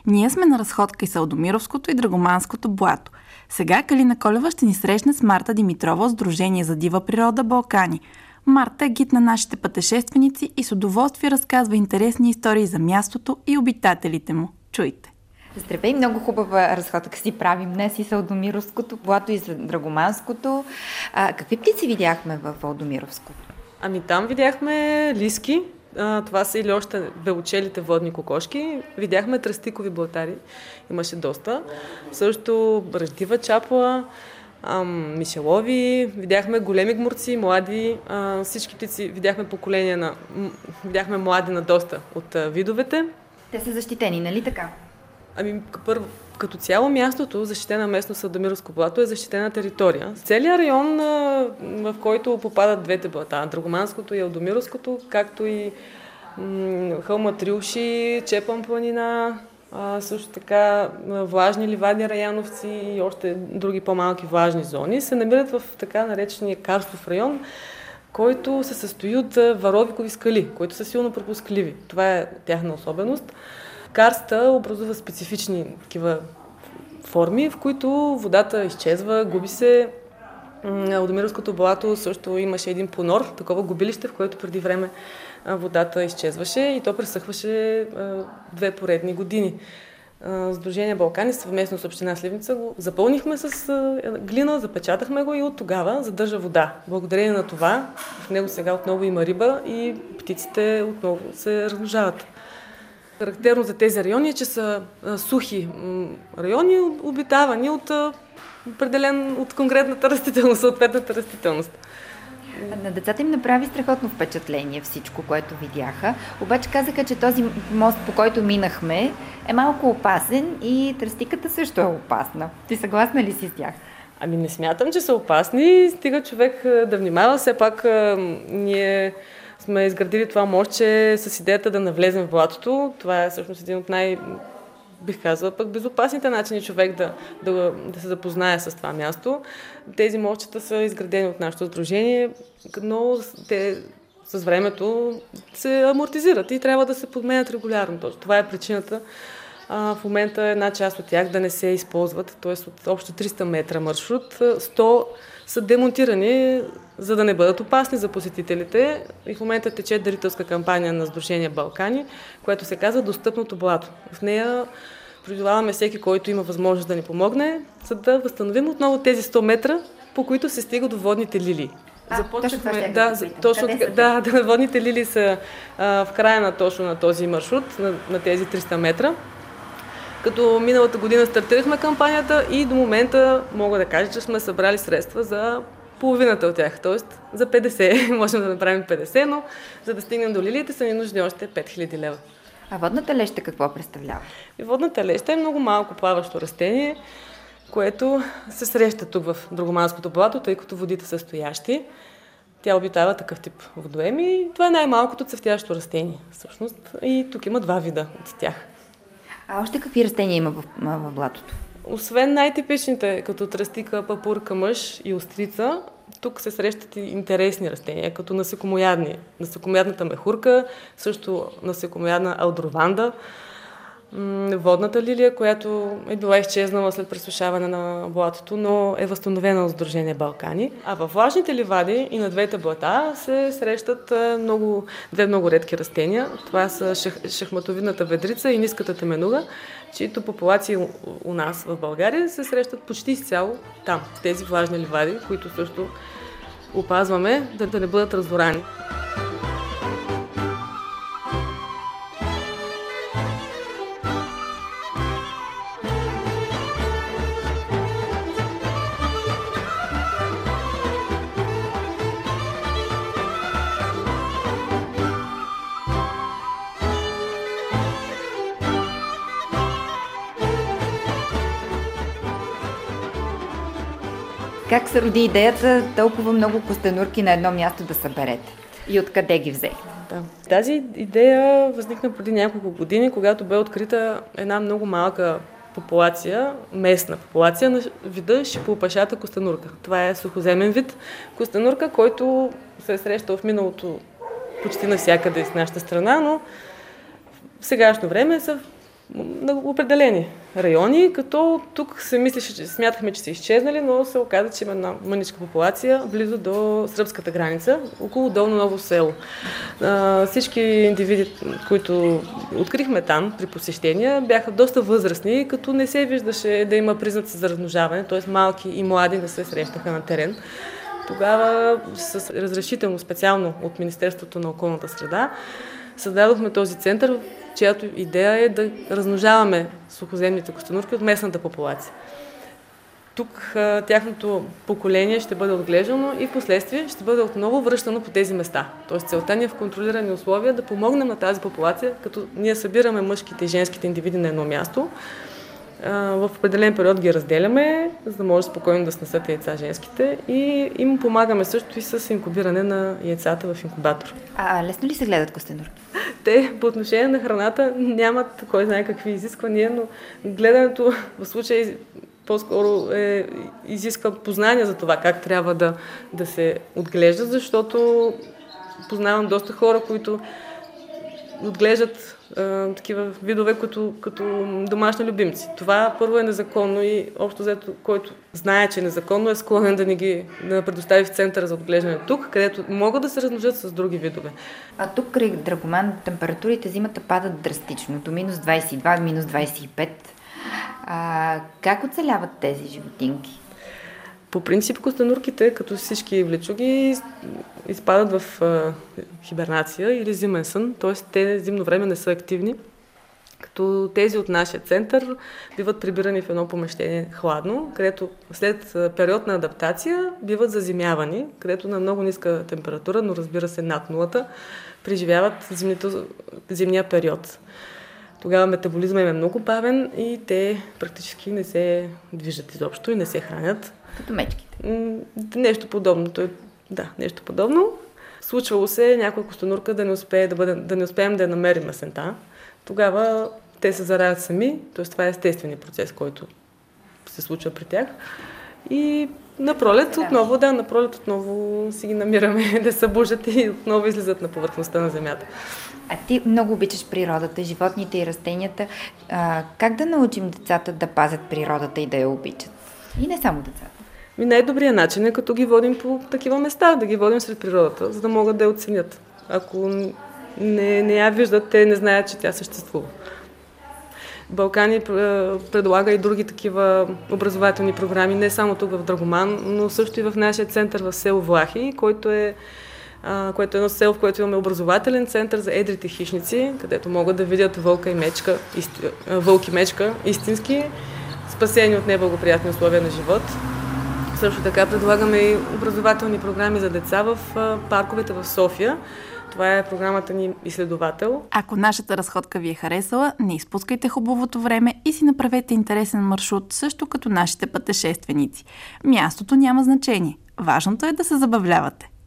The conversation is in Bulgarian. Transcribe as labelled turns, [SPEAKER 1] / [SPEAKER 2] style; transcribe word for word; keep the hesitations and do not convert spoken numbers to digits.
[SPEAKER 1] Ние сме на разходка и Салдомировското и Драгоманското блато. Сега Калина Колева ще ни срещне с Марта Димитрова от Сдружение за дива природа Балкани. Марта е гид на нашите пътешественици и с удоволствие разказва интересни истории за мястото и обитателите му. Чуйте!
[SPEAKER 2] Здравей, много хубава разходка си правим днес и Салдомировското блато и за Драгоманското. А, какви птици видяхме в Салдомировското?
[SPEAKER 3] Ами там видяхме лиски. А, това са или още белочелите водни кокошки. Видяхме тръстикови блатари. Имаше доста. Също ръждива чапла, ам, мишелови. Видяхме големи гмурци, млади. А, всички птици видяхме поколения на... М- видяхме млади на доста от а, видовете.
[SPEAKER 2] Те са защитени, нали така?
[SPEAKER 3] Ами, първо, като цяло мястото, защитена местно Салдомировско блато, е защитена територия. Целият район, в който попадат двете блата, Драгоманското и Алдомировското, както и м- хълма Трилши, Чепан планина, а, също така влажни ливадни раяновци и още други по-малки влажни зони, се намират в така наречения карстов район, който се състои от варовикови скали, които са силно пропускливи. Това е тяхна особеност. Карста образува специфични такива форми, в които водата изчезва, губи се. Алдомировското блато също имаше един понор, такова губилище, в което преди време водата изчезваше и то пресъхваше две поредни години. Сдружение Балкани съвместно с община Сливница го запълнихме с глина, запечатахме го и от тогава задържа вода. Благодарение на това в него сега отново има риба и птиците отново се размножават. Характерно за тези райони е, че са а, сухи м, райони, обитавани от, а, определен, от конкретната растителност, съответната растителност.
[SPEAKER 2] На децата им направи страхотно впечатление всичко, което видяха. Обаче казаха, че този мост, по който минахме, е малко опасен и тръстиката също е опасна. Ти съгласна ли си с тях?
[SPEAKER 3] Ами не смятам, че са опасни. Стига човек да внимава. Все пак а, ние сме изградили това мостче с идеята да навлезем в блатото. Това е всъщност един от най, бих казала, пък безопасните начини човек да, да, да се запознае с това място. Тези мостчета са изградени от нашето сдружение, но те с времето се амортизират и трябва да се подменят регулярно. Това е причината а, в момента една част от тях да не се използват, т.е. от общо триста метра маршрут, сто са демонтирани, за да не бъдат опасни за посетителите. И в момента тече дарителска кампания на Сдружение Балкани, което се казва Достъпното блато. В нея призоваваме всеки, който има възможност да ни помогне, за да възстановим отново тези сто метра, по които се стига до водните лилии.
[SPEAKER 2] А,
[SPEAKER 3] Започнахме,
[SPEAKER 2] точно
[SPEAKER 3] да, да точно така, да, да, водните лилии са а, в края на точно на този маршрут, на, на тези триста метра. Като миналата година стартирахме кампанията и до момента мога да кажа, че сме събрали средства за половината от тях, т.е. за петдесет. Можем да направим петдесет, но за да стигнем до лилиите са ни нужни още пет хиляди лева.
[SPEAKER 2] А водната леща какво представлява?
[SPEAKER 3] И водната леща е много малко плаващо растение, което се среща тук в Драгоманското блато, тъй като водите са стоящи. Тя обитава такъв тип водоеми и това е най-малкото цъфтящо растение, всъщност. И тук има два вида от тях.
[SPEAKER 2] А още какви растения има в, в блатото?
[SPEAKER 3] Освен най-типичните, като тръстика, папурка, мъж и острица, тук се срещат и интересни растения, като насекомоядни. Насекомоядната мехурка, също насекомоядна алдруванда, водната лилия, която е била изчезнала след пресушаване на блатото, но е възстановена от Сдружение Балкани. А във влажните ливади и на двете блата се срещат много, две много редки растения. Това са шах, шахматовидната ведрица и ниската теменуга, чието популации у, у нас в България се срещат почти изцяло там, в тези влажни ливади, които също опазваме да, да не бъдат разорани.
[SPEAKER 2] Как се роди идеята толкова много костенурки на едно място да съберете? И откъде ги взехте?
[SPEAKER 3] Да. Тази идея възникна преди няколко години, когато бе открита една много малка популация, местна популация на вида шипоопашата костенурка. Това е сухоземен вид костенурка, който се е срещал в миналото почти навсякъде из нашата страна, но в сегашно време са на определени райони, като тук се мислеше, че смятахме, че са изчезнали, но се оказа, че има една мъничка популация близо до сръбската граница, около Долно Ново село. А, всички индивиди, които открихме там при посещения, бяха доста възрастни, като не се виждаше да има признаци за размножаване, т.е. малки и млади не се срещаха на терен. Тогава с разрешително специално от Министерството на околната среда създадохме този център, чиято идея е да размножаваме сухоземните костенурки от местната популация. Тук а, тяхното поколение ще бъде отглеждано и в последствие ще бъде отново връщано по тези места. Тоест целта ни е в контролирани условия да помогнем на тази популация, като ние събираме мъжките и женските индивиди на едно място. А, в определен период ги разделяме, за да може спокойно да снесат яйца женските и им помагаме също и с инкубиране на яйцата в инкубатор.
[SPEAKER 2] А лесно ли се гледат костенурки?
[SPEAKER 3] Те по отношение на храната нямат кой знае какви изисквания, но гледането в случая по-скоро е, изисква познание за това как трябва да, да се отглеждат, защото познавам доста хора, които отглеждат а, такива видове като, като домашни любимци. Това първо е незаконно и общо взето, който знае, че е незаконно, е склонен да ни ги да предостави в центъра за отглеждане тук, където могат да се размножат с други видове.
[SPEAKER 2] А тук край Драгоман температурите зимата падат драстично, до минус двадесет и два, минус двадесет и пет. А, как оцеляват тези животинки?
[SPEAKER 3] По принцип костенурките, като всички влечуги, изпадат в а, хибернация или зимен сън, т.е. те зимно време не са активни, като тези от нашия център биват прибирани в едно помещение хладно, където след период на адаптация биват зазимявани, където на много ниска температура, но разбира се над нулата, преживяват зимнито, зимния период. Тогава метаболизма им е много бавен и те практически не се движат изобщо и не се хранят.
[SPEAKER 2] Като мечките.
[SPEAKER 3] Нещо подобно. Да, нещо подобно. Случвало се някоя костенурка да не, успее да, бъде, да не успеем да я намерим есента. Тогава те се зараят сами, т.е. това е естествен процес, който се случва при тях. И на пролет отново, да, на пролет отново си ги намираме да се събуждат и отново излизат на повърхността на земята.
[SPEAKER 2] А ти много обичаш природата, животните и растенията. А, как да научим децата да пазят природата и да я обичат? И не само децата.
[SPEAKER 3] И най-добрият начин е като ги водим по такива места, да ги водим сред природата, за да могат да я оценят. Ако не, не я виждат, те не знаят, че тя съществува. Балкани предлага и други такива образователни програми, не само тук в Драгоман, но също и в нашия център в село Влахи, който е, а, което е едно село, в което имаме образователен център за едрите хищници, където могат да видят вълка и мечка, исти, вълк и мечка истински, спасени от неблагоприятни условия на живот. Също така предлагаме и образователни програми за деца в парковете в София. Това е програмата ни Изследовател.
[SPEAKER 1] Ако нашата разходка ви е харесала, не изпускайте хубавото време и си направете интересен маршрут, също като нашите пътешественици. Мястото няма значение. Важното е да се забавлявате.